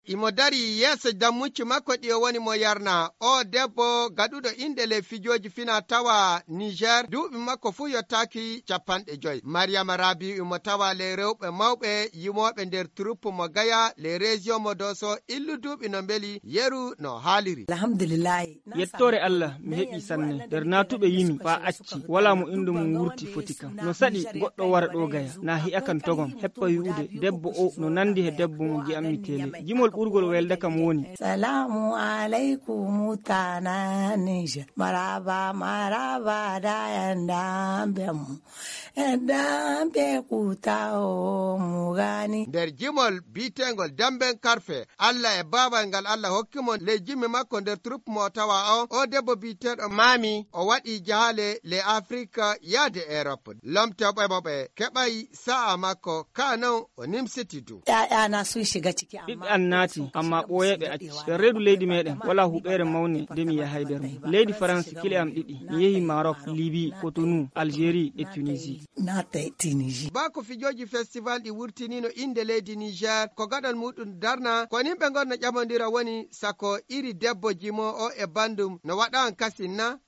imo dari yeso dammucci makko ɗi o woni mo yarna. O debbo gaɗuɗo inde le fijoji fina tawa Niger, duuɓi makko fu yottaki 50. Mariama Rabi imo tawa le rewɓe mawɓe yimoɓe nder troupe mo Gaya le région mo Doso, illu duuɓi no beli yeru no haaliri. Alhamdulillah. Yettore Allah mi heɓi sanne nder natuɓe yimi fa acci wala mo indu mum wurti foti kam. No saɗi goɗɗo wara ɗo Gaya na hi'a kan togom heppa wi'ude debbo o no nandi he debbo mo gi'ammi tele. Gimol ɓurgol welde kam woni salamu alaikum mutana Niger, maraba maraba da yandambe mu yandambe kutao mu gani. Nder gimol bitengol Damben Karfe, Allah e babal ngal Allah hokkimo le jimmi makko nder troupe mo tawa o debbo biteɗo Mami o waɗi jahale le Afrika yaade Europe. Lomtoɓe moɓe keɓay sa'a makko kanon o nimsiti du. Ƴaƴana sun shiga ciki ɓiɓɓe an naati amma ɓoyeɓe acci. Nder reedu leydi meɗen wala huɓere mawne nde mi yahay nder mum. Leydi France kile am ɗiɗi mi yehi Maroc, Libye, Cotonou, Algérie e Tunisie. Bako fijoji festival ɗi wurtinino inde leydi Niger ko gaɗal muɗum darna ko nimɓe gonno ƴamodira woni sako iri debbo jimo o e bandum no waɗan kasinna